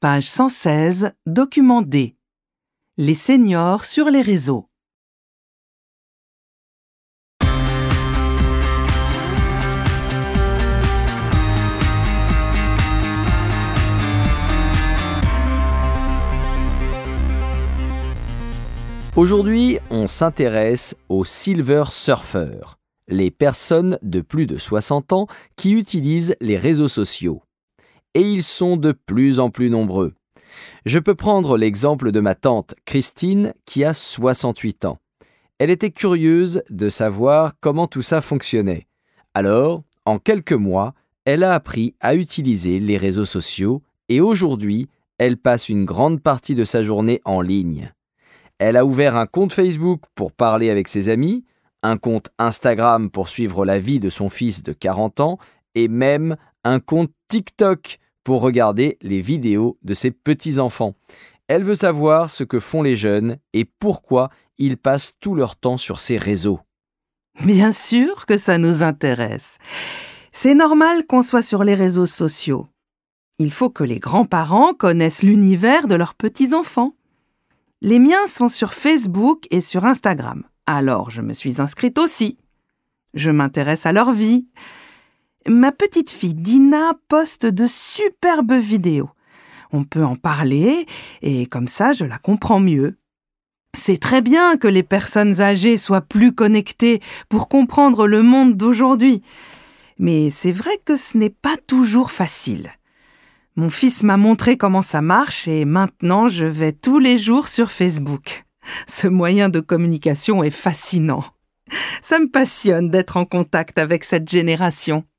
Page 116, document D. Les seniors sur les réseaux. Aujourd'hui, on s'intéresse aux Silver Surfers, les personnes de plus de 60 ans qui utilisent les réseaux sociaux. Et ils sont de plus en plus nombreux. Je peux prendre l'exemple de ma tante Christine qui a 68 ans. Elle était curieuse de savoir comment tout ça fonctionnait. Alors, en quelques mois, elle a appris à utiliser les réseaux sociaux et aujourd'hui, elle passe une grande partie de sa journée en ligne. Elle a ouvert un compte Facebook pour parler avec ses amis, un compte Instagram pour suivre la vie de son fils de 40 ans et même un compte TikTok pour regarder les vidéos de ses petits-enfants. Elle veut savoir ce que font les jeunes et pourquoi ils passent tout leur temps sur ces réseaux. Bien sûr que ça nous intéresse. C'est normal qu'on soit sur les réseaux sociaux. Il faut que les grands-parents connaissent l'univers de leurs petits-enfants. Les miens sont sur Facebook et sur Instagram. Alors, je me suis inscrite aussi. Je m'intéresse à leur vie. Ma petite fille Dina poste de superbes vidéos. On peut en parler et comme ça, je la comprends mieux. C'est très bien que les personnes âgées soient plus connectées pour comprendre le monde d'aujourd'hui. Mais c'est vrai que ce n'est pas toujours facile. Mon fils m'a montré comment ça marche et maintenant je vais tous les jours sur Facebook. Ce moyen de communication est fascinant. Ça me passionne d'être en contact avec cette génération.